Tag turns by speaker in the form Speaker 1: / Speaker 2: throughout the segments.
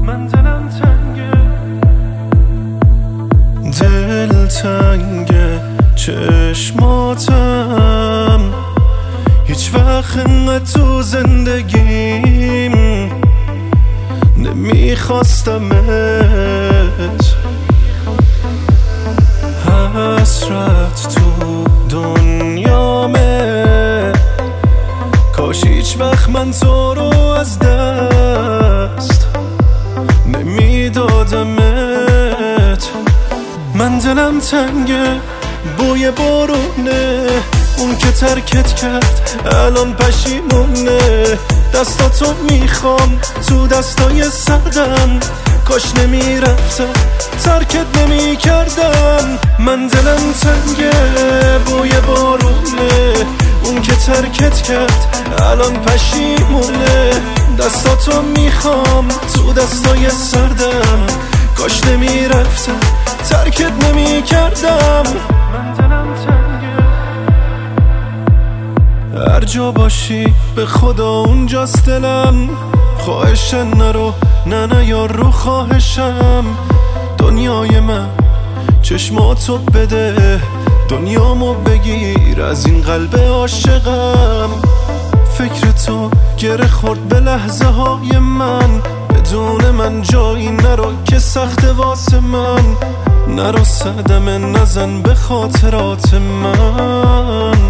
Speaker 1: من دلم تنگه، دل تنگه، چشماتم هیچ وقت انقدر تو زندگیم نمیخواستمت. حسرت تو دنیامه، کاش هیچ وقت من تو رو از دست نمیدادمت. من دلم تنگه، بوی بارونه، اون که ترکت کرد الان پشیمونه. دستاتو میخوام تو دستای سردم، کاش نمیرفتم ترکت نمیکردم. من دلم تنگه، بوی بارونه، اون که ترکت کرد الان پشیمونه. دستاتو میخوام تو دستای سردم، کاش نمیرفتم ترکت نمیکردم. من دلم تنگه، هر جا باشی به خدا اونجاست دلم. خواهشن نرو، نه یار رو خواهشم. دنیای من چشماتو بده، دنیامو بگیر از این قلب عاشقم. فکر تو گره خورد به لحظه های من، بدون من جایی نرو که سخت واسه من. نرو صدمه نزن به خاطرات من.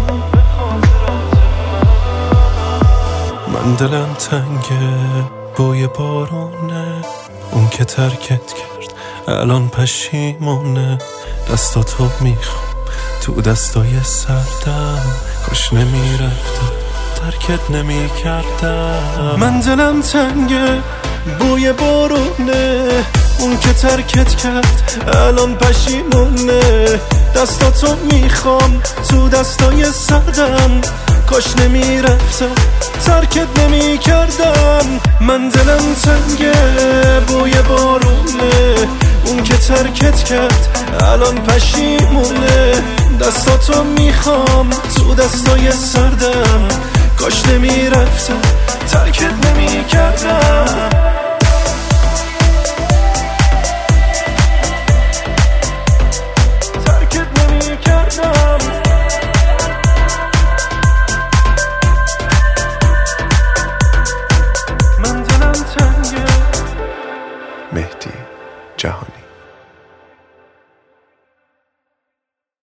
Speaker 1: من دلم تنگه، بوی بارونه، اون که ترکت کرد الان پشیمونه. دستاتو میخوام تو دستای سردم، کاش نمیرفتم ترکت نمیکردم. من دلم تنگه، بوی بارونه، اون که ترکت کرد الان پشیمونه. دستاتو میخوام تو دستای سردم، کاش نمیرفتم ترکت نمیکردم. من دلم تنگه، بوی بارونه، اون که ترکت کرد الان پشیمونه. دستاتو میخوام تو دستای سردم،